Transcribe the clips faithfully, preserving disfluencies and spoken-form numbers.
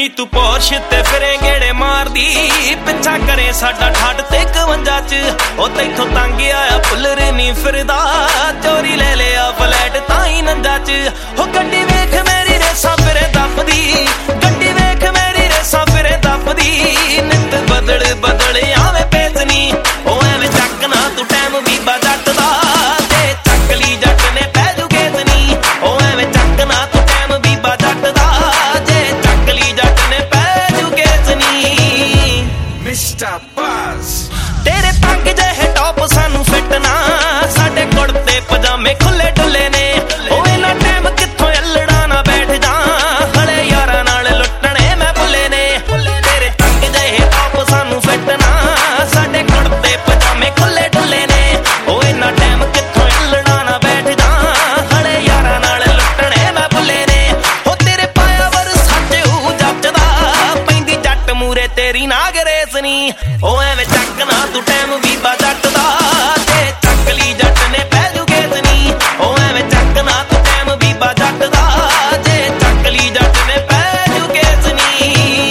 ਨੀ ਤੂੰ ਪੋਰਸ਼ ਤੇ ਫਿਰੇ ਗੇੜੇ ਮਾਰਦੀ ਪਿੱਛਾ ਕਰੇ ਸਾਡਾ ਠੱਡ ਤੇ ਇਕਵੰਜਾ ਚ ਉਹ ਤੈਥੋਂ ਤੰਗ ਆਇਆ ਪੁੱਲਰ ਨੀ ਫਿਰਦਾ ਚੋਰੀ ਲੈ ਲਿਆ ਫਲੈਟ ਤਾਂ ਹੀ ਨੰਦਾ ਚ ਹੋ ਗੱਡੀ ਵੇਖ ਮੇਰੀ ਰੇਸਾਂ ਫਿਰੇ ਦੱਬਦੀ ਗੱਡੀ ਵੇਖ ਮੇਰੀ ਰੇਸਾਂ ਫਿਰੇ ਦੱਬਦੀ ਨਿੱਤ ਬਦਲ ਬਦਲ ਆਵੇਂ ਪੇਤਨੀ ਉਹ ਐਵੇਂ ਚੱਕ ਨਾ ਤੂੰ ਟਾਈਮ ਵੀ ਬਜਟ ਦਾ ਤੇ ਚੱਕ ਲਈ ਜੱਟ ਨੇ ਪੈ ਜੂ ਗੇਤਨੀ ਉਹ ਐਵੇਂ ਚੱਕ ਨਾ ਤੂੰ ਟਾਈਮ ਵੀ ਬਜਟ ਦਾ ਜੇ ਚੱਕ ਲਈ ਜੱਟ ਨੇ ਪੈ ਜੂ ਗੇਤਨੀ ਮਿਸਟਰ ਬਾਸ ਤੇਰੇ ਤੰਗ ਜਿਹੇ ਟੌਪ ਸਾਨੂੰ ਫਿੱਟ ਨਾ ਸਾਡੇ ਕੁੜਤੇ ਪਜਾਮੇ ਖੁੱਲੇ ਡੁੱਲੇ ਨੇ ਉਹ ਇਹਨਾਂ ਟਾਈਮ ਕਿੱਥੋਂ ਅਲੜਾ ਨਾ ਬੈਠ ਜਾ ਹਲੇ ਯਾਰਾਂ ਨਾਲ ਲੁੱਟਣੇ ਮੈਂ ਭੁੱਲੇ ਨੇ ਤੇਰੇ ਤੰਗ ਜਿਹੇ ਟੌਪ ਸਾਨੂੰ ਫਿੱਟ ਨਾ ਸਾਡੇ ਕੁੜਤੇ ਪਜਾਮੇ ਖੁੱਲੇ ਡੁੱਲੇ ਨੇ ਉਹ ਇਹਨਾਂ ਟਾਈਮ ਕਿੱਥੋਂ ਅਲੜਾ ਨਾ ਬੈਠ ਜਾ ਹਲੇ ਯਾਰਾਂ ਨਾਲ ਲੁੱਟਣੇ ਮੈਂ ਭੁੱਲੇ ਨੇ ਉਹ ਤੇਰੇ ਪਾਇਆ ਵਰ ਸੱਚ ਹੂ ਜੱਜਦਾ ਪੈਂਦੀ ਜੱਟ ਮੂਰੇ ਤੇਰੀ ਨਾਗਰੇਸ ਨੀ ਉਹ ਐਵੇਂ ਚੱਕ ਨਾ ਤੂੰ ਟਾਈਮ ਵੀ ਬਜਟ ਦਾ ਤੇ ਚੱਕ ਲਈ ਜੱਟ ਨੇ ਪੈ ਜੂ ਗੇਤਨੀ ਉਹ ਐਵੇਂ ਚੱਕ ਨਾ ਤੂੰ ਟਾਈਮ ਵੀ ਬਜਟ ਦਾ ਜੇ ਚੱਕ ਲਈ ਜੱਟ ਨੇ ਪੈ ਜੂ ਗੇਤਨੀ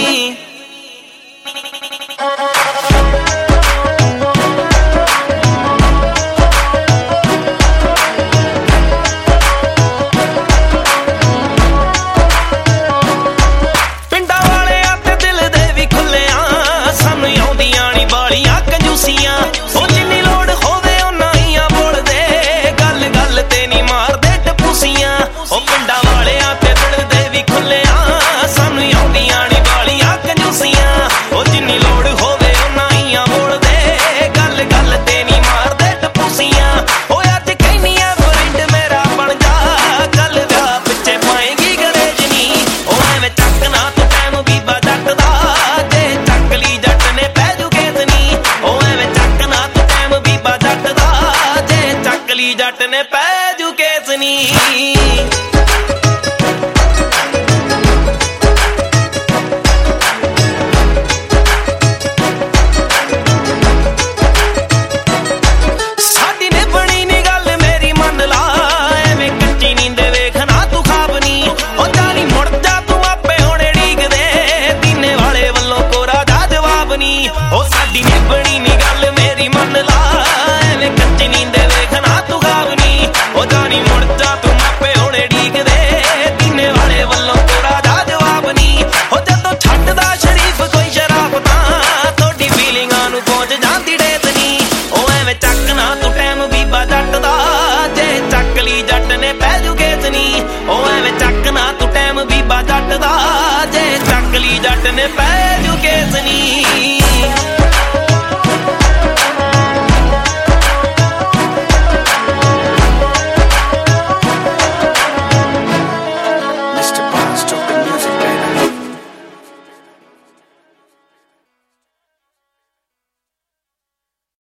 ਪਿੰਡਾਂ ਵਾਲਿਆਂ ਤੇ ਦਿਲ ਦੇ ਵੀ ਖੁੱਲਿਆਂ ਸਾਨੂੰ ਆਉਂਦੀਆਂ ਨੀ ਬਾਲੀਆਂ ਕੰਜੂਸੀਆਂ ਉਹ ਜਿੰਨੀ ਲੋੜ ਹੋਵੇ ਓਨਾ ਹੀ ਆ ਬੋਲਦੇ ਗੱਲ ਗੱਲ ਤੇ ਨੀ ਮਾਰਦੇ ਟਪੂਸੀਆਂ ਉਹ ਪਿੰਡਾਂ ਵਾਲਿਆਂ ਤੇ ਦਿਲ ਦੇ ਵੀ ਖੁੱਲਿਆਂ ਸਾਨੂੰ ਆਉਂਦੀਆਂ ਨੀ ਬਾਲੀਆਂ ਕੰਜੂਸੀਆਂ ਉਹ ਜਿੰਨੀ ਲੋੜ ਹੋਵੇ ਓਨਾ ਹੀ ਆ ਬੋਲਦੇ ਗੱਲ ਗੱਲ ਤੇ ਨੀ ਮਾਰਦੇ ਟਪੂਸੀਆਂ ਉਹ ਅੱਜ ਕਹਿੰਨੀ ਆ ਫਰੈਂਡ ਮੇਰਾ ਬਣ ਜਾ ਗੱਲ ਵਿਆਹ ਪਿੱਛੇ ਪਾਏਗੀ ਗਰੇਜ ਨੀ ਉਹ ਐਵੇਂ ਚੱਕ ਨਾ ਤੂੰ ਟਾਈਮ ਵੀ ਬਜਟ ਦਾ ਜੇ ਚੱਕ ਲਈ ਜੱਟ ਨੇ ਪੈ ਜੂ ਗੇਤਨੀ ਉਹ ਐਵੇਂ ਚੱਕ ਨਾ ਤੂੰ ਟਾਈਮ ਵੀ ਬਜਟ ਦਾ ਜੇ ਚੱਕ ਲਈ ਜੱਟ ਨੇ ਪੈ ਜੂ ਗੇਤਨੀ